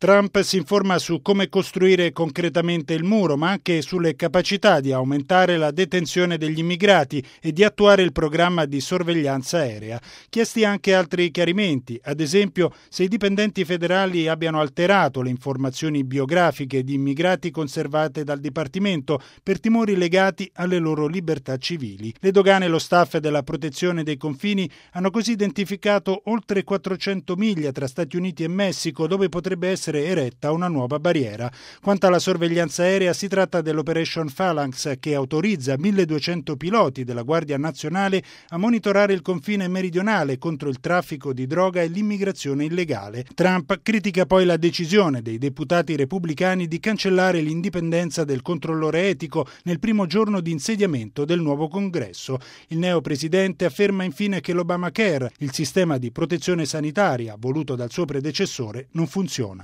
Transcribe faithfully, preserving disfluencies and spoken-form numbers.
Trump si informa su come costruire concretamente il muro, ma anche sulle capacità di aumentare la detenzione degli immigrati e di attuare il programma di sorveglianza aerea. Chiesti anche altri chiarimenti, ad esempio se i dipendenti federali abbiano alterato le informazioni biografiche di immigrati conservate dal Dipartimento per timori legati alle loro libertà civili. Le dogane e lo staff della protezione dei confini hanno così identificato oltre quattrocento miglia tra Stati Uniti e Messico dove potrebbe essere eretta una nuova barriera. Quanto alla sorveglianza aerea, si tratta dell'Operation Phalanx, che autorizza milleduecento piloti della Guardia Nazionale a monitorare il confine meridionale contro il traffico di droga e l'immigrazione illegale. Trump critica poi la decisione dei deputati repubblicani di cancellare l'indipendenza del controllore etico nel primo giorno di insediamento del nuovo Congresso. Il neopresidente afferma infine che l'Obamacare, il sistema di protezione sanitaria voluto dal suo predecessore, non funziona.